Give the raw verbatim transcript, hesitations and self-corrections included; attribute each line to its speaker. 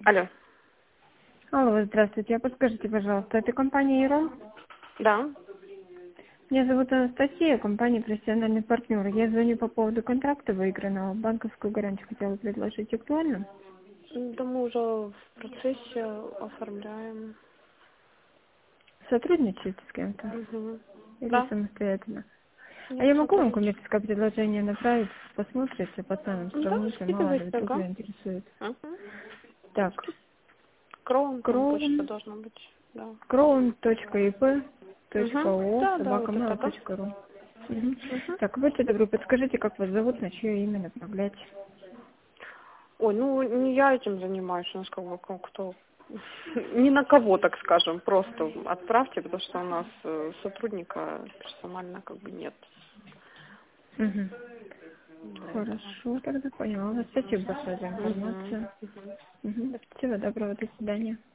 Speaker 1: Алло.
Speaker 2: Алло, здравствуйте. А подскажите, пожалуйста, это компания Ирон?
Speaker 1: Да.
Speaker 2: Меня зовут Анастасия, компания «Профессиональный партнер». Я звоню по поводу контракта выигранного. Банковскую гарантию хотела предложить. Актуально?
Speaker 1: Да мы уже в процессе оформляем.
Speaker 2: Сотрудничаете с кем-то?
Speaker 1: Угу.
Speaker 2: Или
Speaker 1: Да.
Speaker 2: самостоятельно? А
Speaker 1: Нет,
Speaker 2: я могу вам
Speaker 1: сотрудничаем.
Speaker 2: коммерческое предложение направить? Посмотрите, по ценам
Speaker 1: Да,
Speaker 2: сравните, мало ли
Speaker 1: скидывайте,
Speaker 2: вдруг
Speaker 1: ага.
Speaker 2: заинтересует.
Speaker 1: Угу.
Speaker 2: Так,
Speaker 1: Кроун там почта
Speaker 2: Кроун,
Speaker 1: должна быть. Да.
Speaker 2: кроун точка и пэ точка
Speaker 1: Угу.
Speaker 2: о
Speaker 1: Да, да,
Speaker 2: собака
Speaker 1: вот это,
Speaker 2: мэйл
Speaker 1: да.
Speaker 2: точка ру. Мгм.
Speaker 1: Угу.
Speaker 2: Так, будьте добры, подскажите, как вас зовут, на чье имя направлять?
Speaker 1: Ой, ну не я этим занимаюсь, у нас как бы как кто. Ни на кого, так скажем, просто отправьте, потому что у нас э, сотрудника персонально как бы нет.
Speaker 2: Мгм.
Speaker 1: Из-за этого.
Speaker 2: Хорошо, тогда поняла. Спасибо большое за
Speaker 1: Угу.
Speaker 2: информацию.
Speaker 1: Угу.
Speaker 2: Мгм. Всего доброго, до свидания.